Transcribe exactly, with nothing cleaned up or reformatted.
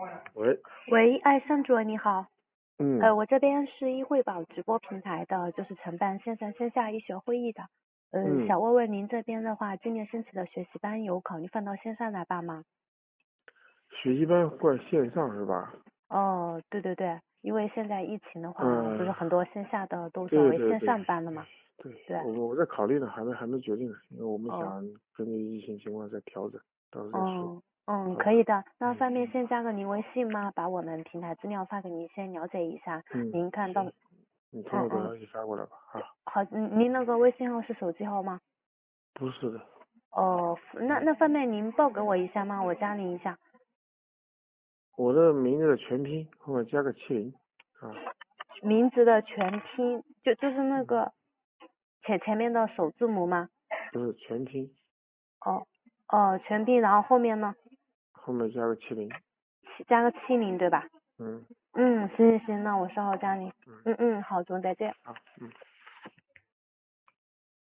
喂， 喂，哎，向主任你好， 嗯， 呃，我这边是医惠宝直播平台的，就是承办线上线下医学会议的，呃， 嗯， 想问问您这边的话，今年申请的学习班有考虑放到线上来办吗？ 学习班换线上是吧？ 哦，对对对，因为现在疫情的话， 嗯， 不是很多线下的都转为线对对对上班了嘛？ 对， 对， 我我在考虑呢，还没还没决定呢，因为我们哦， 想根据疫情情况再调整，到时候再说。 嗯嗯， 好吧， 可以的，那嗯方便先加个您微信吗？把我们平台资料发给您，先了解一下， 嗯， 您看到， 行，你通嗯嗯， 过短消息发过来吧，啊， 好，您您那个微信号是手机号吗？ 不是的， 哦，那那方便您报给我一下吗？我加您一下。 我的名字的全拼后面加个七零，啊， 名字的全拼，就就是那个前前面的首字母吗？ 不是全拼， 哦哦，全拼，然后后面呢， 后面加个七零， 七加个七零对吧？ 嗯嗯，行行行，那我稍后加您。 嗯， 嗯嗯，好，总再见。 好，嗯。